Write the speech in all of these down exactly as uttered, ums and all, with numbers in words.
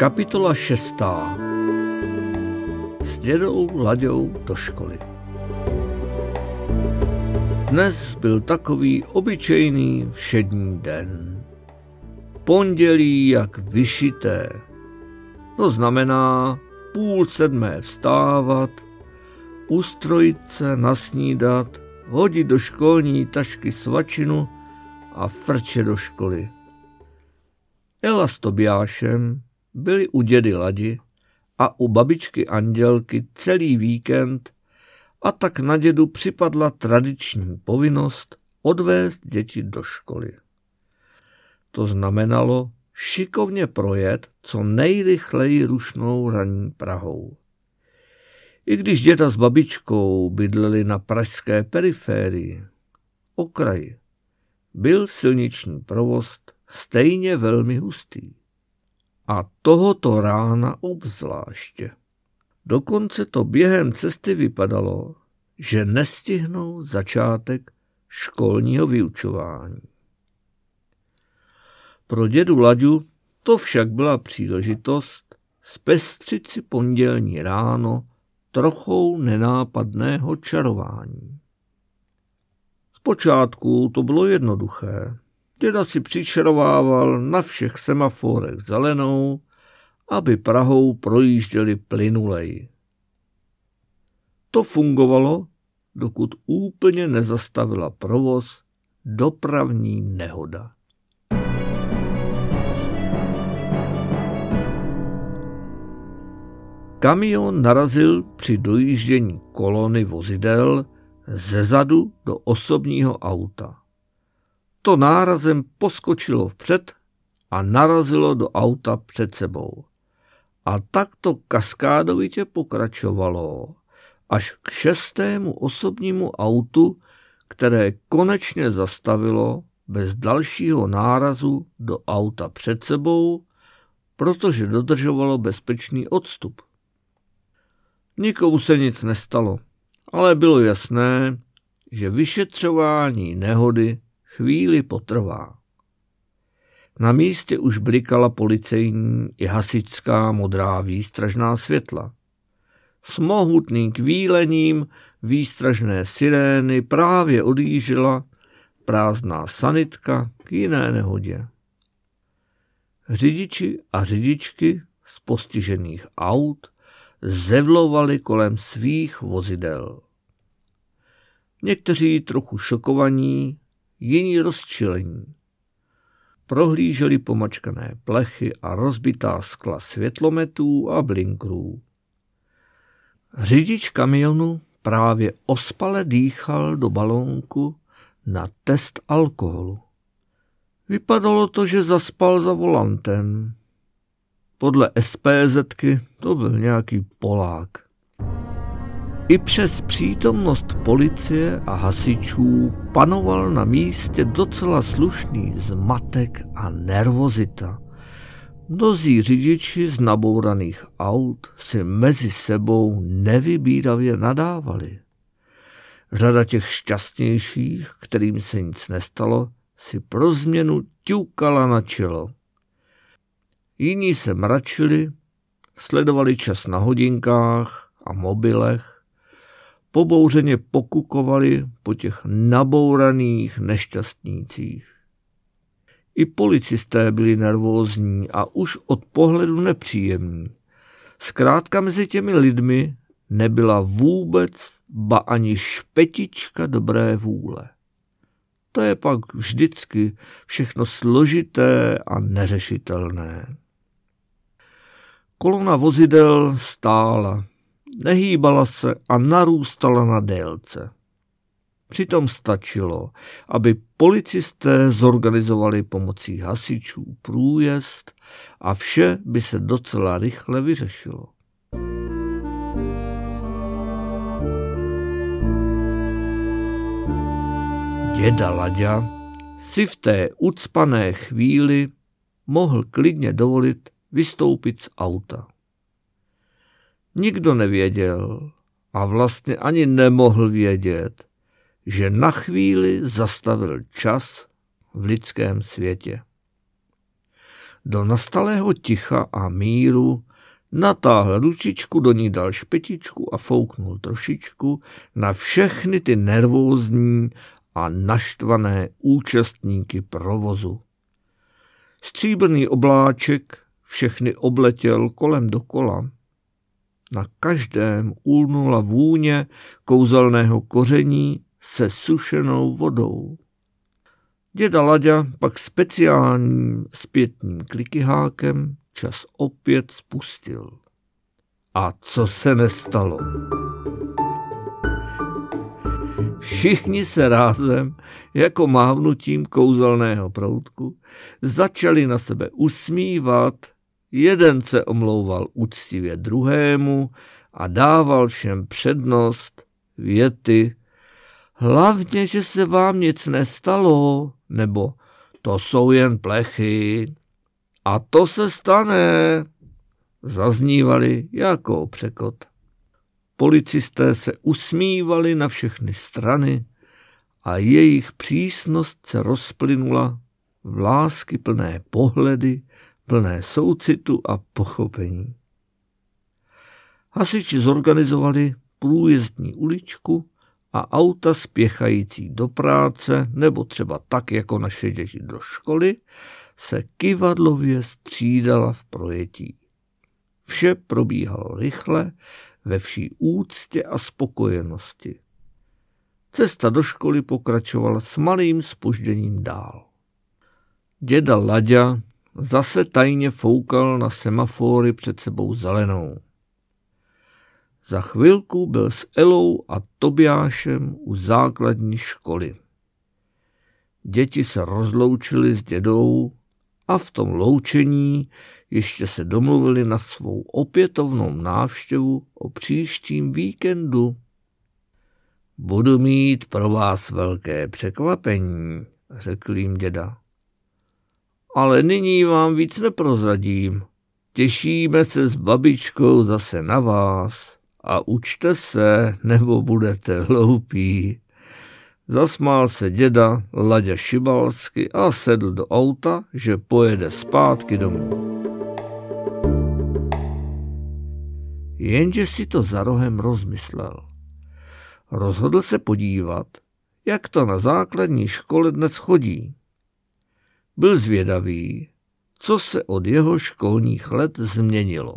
Kapitola šestá. S dědou Laďou do školy. Dnes byl takový obyčejný všední den. Pondělí jak vyšité. To znamená v půl sedmé vstávat, ustrojit se, nasnídat, hodit do školní tašky svačinu a frče do školy. Ela s Tobiášem byli u dědy Ladi a u babičky Andělky celý víkend a tak na dědu připadla tradiční povinnost odvést děti do školy. To znamenalo šikovně projet co nejrychleji rušnou ranní Prahou. I když děda s babičkou bydleli na pražské periférii, okraji, byl silniční provoz stejně velmi hustý. A tohoto rána obzvláště. Dokonce to během cesty vypadalo, že nestihnou začátek školního vyučování. Pro dědu Laďu to však byla příležitost zpestřit si pondělní ráno trochou nenápadného čarování. Zpočátku to bylo jednoduché. Děda si přičarovával na všech semaforech zelenou, aby Prahou projížděli plynuleji. To fungovalo, dokud úplně nezastavila provoz dopravní nehoda. Kamion narazil při dojíždění kolony vozidel zezadu do osobního auta. To nárazem poskočilo vpřed a narazilo do auta před sebou. A tak to kaskádovitě pokračovalo až k šestému osobnímu autu, které konečně zastavilo bez dalšího nárazu do auta před sebou, protože dodržovalo bezpečný odstup. Nikomu se nic nestalo, ale bylo jasné, že vyšetřování nehody chvíli potrvá. Na místě už blikala policejní i hasičská modrá výstražná světla. S mohutným kvílením výstražné sirény právě odjížděla prázdná sanitka k jiné nehodě. Řidiči a řidičky z postižených aut zevlovali kolem svých vozidel. Někteří trochu šokovaní, jiní rozčilení. Prohlíželi pomačkané plechy a rozbitá skla světlometů a blinkrů. Řidič kamionu právě ospale dýchal do balónku na test alkoholu. Vypadalo to, že zaspal za volantem. Podle SPZky to byl nějaký Polák. I přes přítomnost policie a hasičů panoval na místě docela slušný zmatek a nervozita. Mnozí řidiči z nabouraných aut si mezi sebou nevybíravě nadávali. Řada těch šťastnějších, kterým se nic nestalo, si pro změnu ťukala na čelo. Jiní se mračili, sledovali čas na hodinkách a mobilech, pobouřeně pokukovali po těch nabouraných nešťastnících. I policisté byli nervózní a už od pohledu nepříjemní. Zkrátka mezi těmi lidmi nebyla vůbec, ba ani špetička dobré vůle. To je pak vždycky všechno složité a neřešitelné. Kolona vozidel stála, nehýbala se a narůstala na délce. Přitom stačilo, aby policisté zorganizovali pomocí hasičů průjezd a vše by se docela rychle vyřešilo. Děda Laďa si v té ucpané chvíli mohl klidně dovolit vystoupit z auta. Nikdo nevěděl a vlastně ani nemohl vědět, že na chvíli zastavil čas v lidském světě. Do nastalého ticha a míru natáhl ručičku, do ní dal špetičku a fouknul trošičku na všechny ty nervózní a naštvané účastníky provozu. Stříbrný obláček všechny obletěl kolem dokola. Na každém ulnula vůně kouzelného koření se sušenou vodou. Děda Laďa pak speciálním zpětným klikyhákem čas opět spustil. A co se nestalo? Všichni se rázem, jako mávnutím kouzelného proutku, začali na sebe usmívat, jeden se omlouval úctivě druhému a dával všem přednost věty: hlavně, že se vám nic nestalo, nebo to jsou jen plechy. A to se stane, zaznívali jako překot. Policisté se usmívali na všechny strany a jejich přísnost se rozplynula v láskyplné pohledy, plné soucitu a pochopení. Hasiči zorganizovali průjezdní uličku a auta spěchající do práce, nebo třeba tak jako naše děti do školy, se kyvadlově střídala v projetí. Vše probíhalo rychle, ve vší úctě a spokojenosti. Cesta do školy pokračovala s malým zpožděním dál. Děda Laďa zase tajně foukal na semafory před sebou zelenou. Za chvilku byl s Elou a Tobiášem u základní školy. Děti se rozloučily s dědou a v tom loučení ještě se domluvili na svou opětovnou návštěvu o příštím víkendu. Budu mít pro vás velké překvapení, řekl jim děda. Ale nyní vám víc neprozradím. Těšíme se s babičkou zase na vás a učte se, nebo budete hloupí. Zasmál se děda Laďa Šibalsky a sedl do auta, že pojede zpátky domů. Jenže si to za rohem rozmyslel. Rozhodl se podívat, jak to na základní škole dnes chodí. Byl zvědavý, co se od jeho školních let změnilo.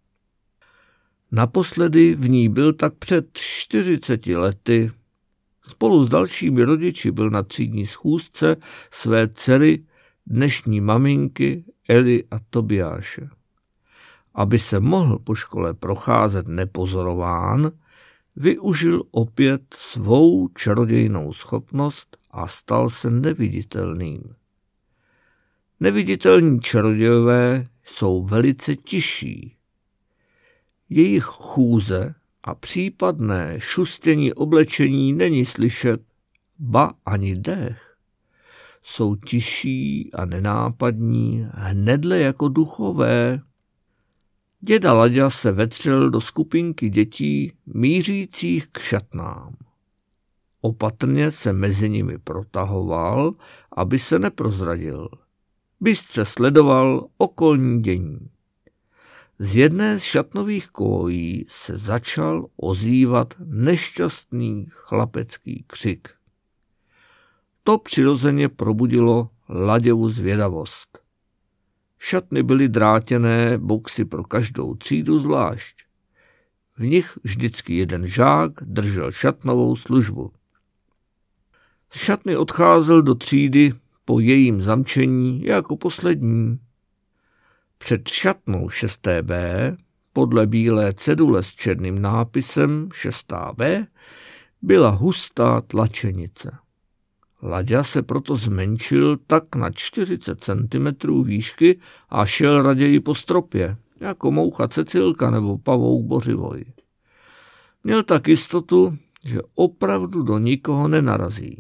Naposledy v ní byl tak před čtyřiceti lety. Spolu s dalšími rodiči byl na třídní schůzce své dcery, dnešní maminky Eli a Tobiáše. Aby se mohl po škole procházet nepozorován, využil opět svou čarodějnou schopnost a stal se neviditelným. Neviditelní čarodějové jsou velice tiší. Jejich chůze a případné šustění oblečení není slyšet, ba ani dech. Jsou tiší a nenápadní, hnedle jako duchové. Děda Laďa se vetřel do skupinky dětí mířících k šatnám. Opatrně se mezi nimi protahoval, aby se neprozradil. Bystře sledoval okolní dění. Z jedné z šatnových kolejí se začal ozývat nešťastný chlapecký křik. To přirozeně probudilo Laďovu zvědavost. Šatny byly drátěné boxy pro každou třídu zvlášť. V nich vždycky jeden žák držel šatnovou službu. Z šatny odcházel do třídy po jejím zamčení jako poslední. Před šatnou šesté bé, podle bílé cedule s černým nápisem šestá bé, byla hustá tlačenice. Laďa se proto zmenšil tak na čtyřicet centimetrů výšky a šel raději po stropě, jako moucha Cecilka nebo pavouk Bořivoj. Měl tak jistotu, že opravdu do nikoho nenarazí.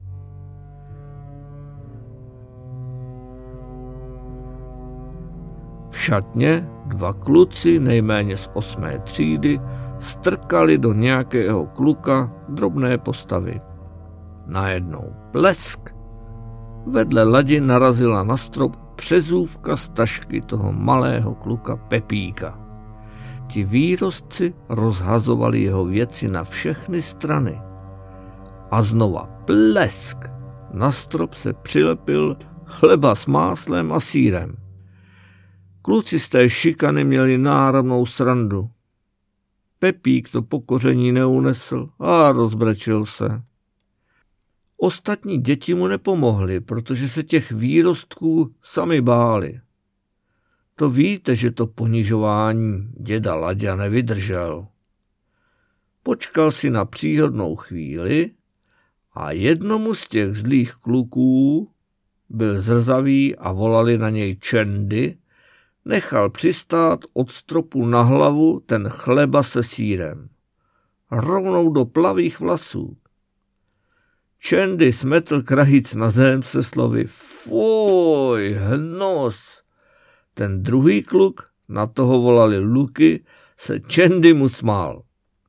V šatně dva kluci nejméně z osmé třídy strkali do nějakého kluka drobné postavy. Najednou blesk. Vedle Ladi narazila na strop přezůvka z tašky toho malého kluka Pepíka. Ti výrostci rozhazovali jeho věci na všechny strany. A znova plesk. Na strop se přilepil chleba s máslem a sýrem. Kluci z té šikany měli náramnou srandu. Pepík to pokoření neunesl a rozbrečil se. Ostatní děti mu nepomohly, protože se těch výrostků sami báli. To víte, že to ponižování děda Laďa nevydržel. Počkal si na příhodnou chvíli a jednomu z těch zlých kluků, byl zrzavý a volali na něj Čendy, nechal přistát od stropu na hlavu ten chleba se sýrem. Rovnou do plavých vlasů. Čendy smetl krahic na zem se slovy fuj, hnos. Ten druhý kluk, na toho volali Luky, se Čendy mu smál.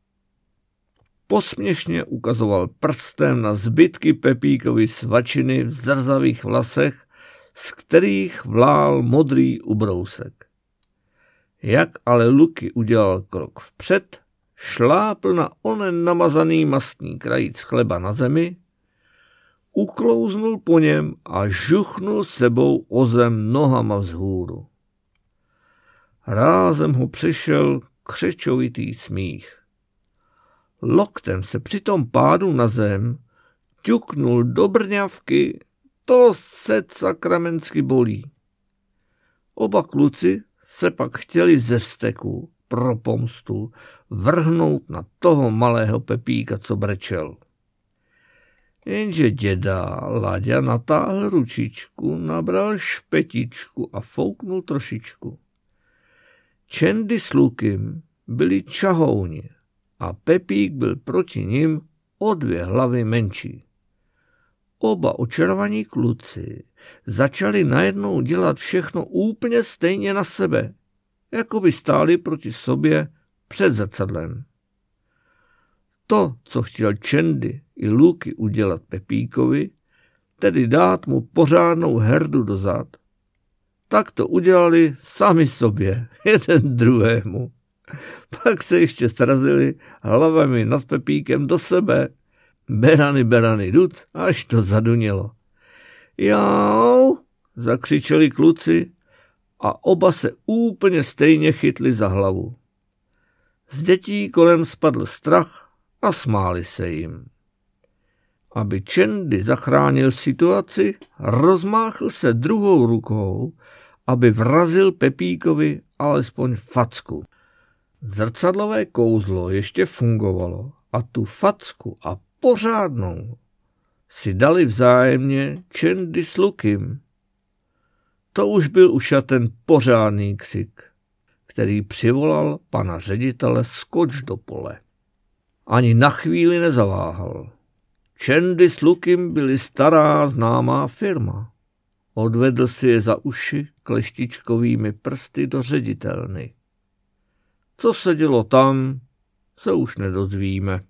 Posměšně ukazoval prstem na zbytky Pepíkovy svačiny v zrzavých vlasech, z kterých vlál modrý ubrousek. Jak ale Luky udělal krok vpřed, šlápl na onen namazaný mastný krajíc chleba na zemi, uklouznul po něm a žuchnul sebou o zem nohama vzhůru. Rázem ho přešel křečovitý smích. Loktem se při tom pádu na zem ťuknul do brňavky, to se sakramensky bolí. Oba kluci se pak chtěli ze vzteku pro pomstu vrhnout na toho malého Pepíka, co brečel. Jenže děda Laďa natáhl ručičku, nabral špetičku a fouknul trošičku. Čendy s Lukem byli čahouni a Pepík byl proti nim o dvě hlavy menší. Oba očarovaní kluci začali najednou dělat všechno úplně stejně na sebe, jako by stáli proti sobě před zrcadlem. To, co chtěl Čendy i Luky udělat Pepíkovi, tedy dát mu pořádnou herdu do zad, tak to udělali sami sobě, jeden druhému. Pak se ještě srazili hlavami nad Pepíkem do sebe. Berany, berany, duc, až to zadunělo. Jau, zakřičeli kluci a oba se úplně stejně chytli za hlavu. Z dětí kolem spadl strach a smáli se jim. Aby Čendy zachránil situaci, rozmáchl se druhou rukou, aby vrazil Pepíkovi alespoň facku. Zrcadlové kouzlo ještě fungovalo a tu facku a pořádnou si dali vzájemně Čendy s Lukem. To už byl ušaten pořádný křik, který přivolal pana ředitele skoč do pole. Ani na chvíli nezaváhal. Čendy s Lukem byli stará známá firma. Odvedl si je za uši kleštičkovými prsty do ředitelny. Co se dělo tam, se už nedozvíme.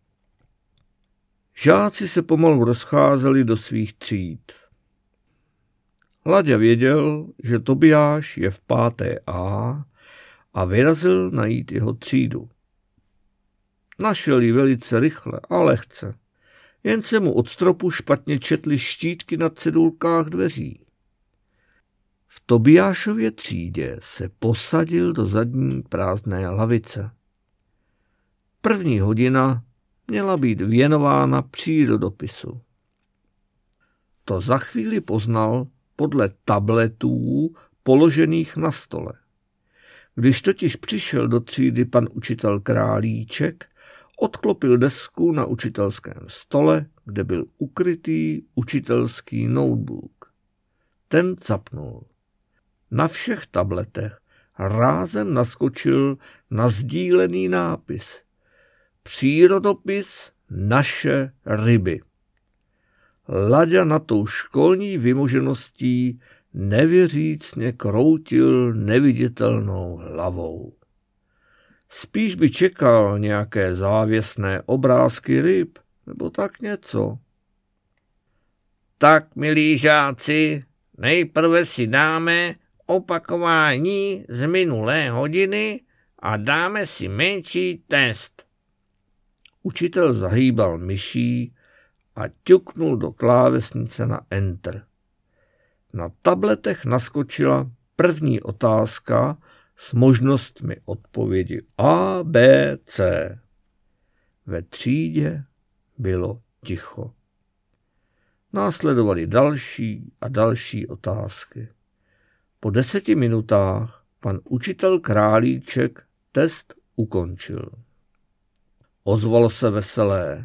Žáci se pomalu rozcházeli do svých tříd. Laďa věděl, že Tobiáš je v páté A a vyrazil najít jeho třídu. Našel ji velice rychle a lehce, jen se mu od stropu špatně četly štítky na cedulkách dveří. V Tobiášově třídě se posadil do zadní prázdné lavice. První hodina měla být věnována přírodopisu. To za chvíli poznal podle tabletů položených na stole. Když totiž přišel do třídy pan učitel Králíček, odklopil desku na učitelském stole, kde byl ukrytý učitelský notebook. Ten zapnul. Na všech tabletech rázem naskočil na sdílený nápis. Přírodopis naše ryby. Laďa na tou školní vymožeností nevěřícně kroutil neviditelnou hlavou. Spíš by čekal nějaké závěsné obrázky ryb, nebo tak něco. Tak, milí žáci, nejprve si dáme opakování z minulé hodiny a dáme si menší test. Učitel zahýbal myší a ťuknul do klávesnice na Enter. Na tabletech naskočila první otázka s možnostmi odpovědi A, B, C. Ve třídě bylo ticho. Následovaly další a další otázky. Po deseti minutách pan učitel Králíček test ukončil. Ozvalo se veselé.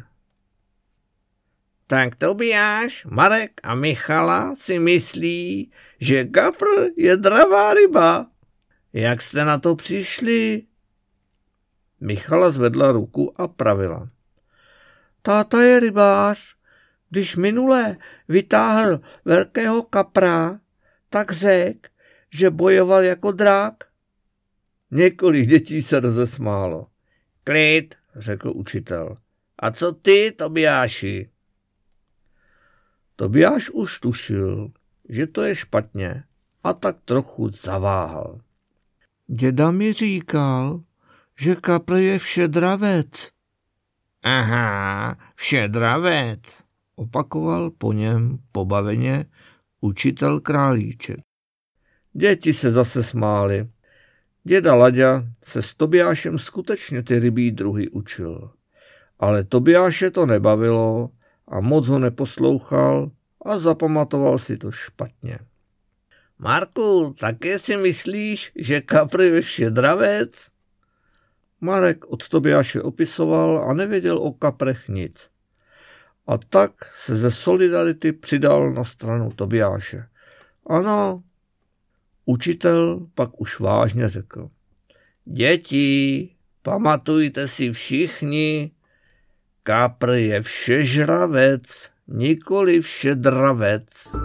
Tak Tobiáš, Marek a Michala si myslí, že kapr je dravá ryba. Jak jste na to přišli? Michala zvedla ruku a pravila. Táta je rybář. Když minule vytáhl velkého kapra, tak řekl, že bojoval jako drak. Několik dětí se rozesmálo. Klid, řekl učitel. A co ty, Tobiáši? Tobiáš už tušil, že to je špatně, a tak trochu zaváhal. Děda mi říkal, že kapr je všedravec. Aha, všedravec, opakoval po něm pobaveně učitel Králíček. Děti se zase smály. Děda Laďa se s Tobiášem skutečně ty rybí druhy učil. Ale Tobiáše to nebavilo a moc ho neposlouchal a zapamatoval si to špatně. Marku, také si myslíš, že kapr je všedravec? Marek od Tobiáše opisoval a nevěděl o kaprech nic. A tak se ze solidarity přidal na stranu Tobiáše. Ano, učitel pak už vážně řekl. Děti, pamatujte si všichni, kapr je všežravec, nikoli všedravec.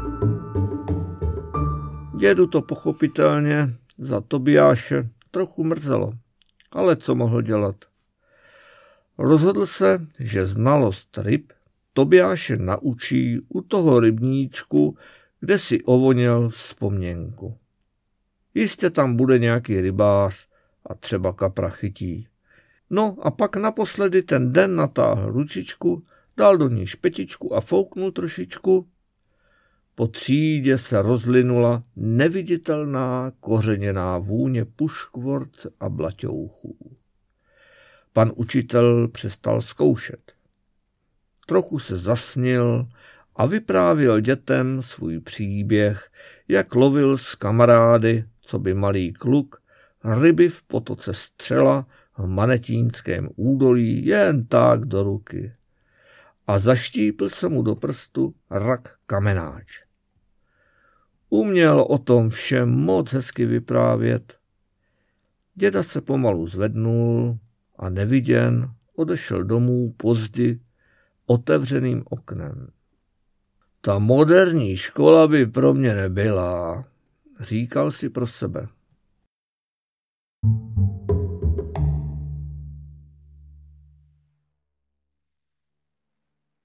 Dědu to pochopitelně za Tobiáše trochu mrzelo, ale co mohl dělat? Rozhodl se, že znalost ryb Tobiáše naučí u toho rybníčku, kde si ovoněl vzpomněnku. Jistě tam bude nějaký rybář a třeba kapra chytí. No a pak naposledy ten den natáhl ručičku, dal do ní špetičku a fouknul trošičku. Po třídě se rozlinula neviditelná kořeněná vůně puškvorce a blaťouchů. Pan učitel přestal zkoušet. Trochu se zasnil a vyprávěl dětem svůj příběh, jak lovil s kamarády, co by malý kluk, ryby v potoce Střela v Manetínském údolí jen tak do ruky. A zaštípl se mu do prstu rak kamenáč. Uměl o tom všem moc hezky vyprávět. Děda se pomalu zvednul a neviděn odešel domů pozdi otevřeným oknem. Ta moderní škola by pro mě nebyla, říkal si pro sebe.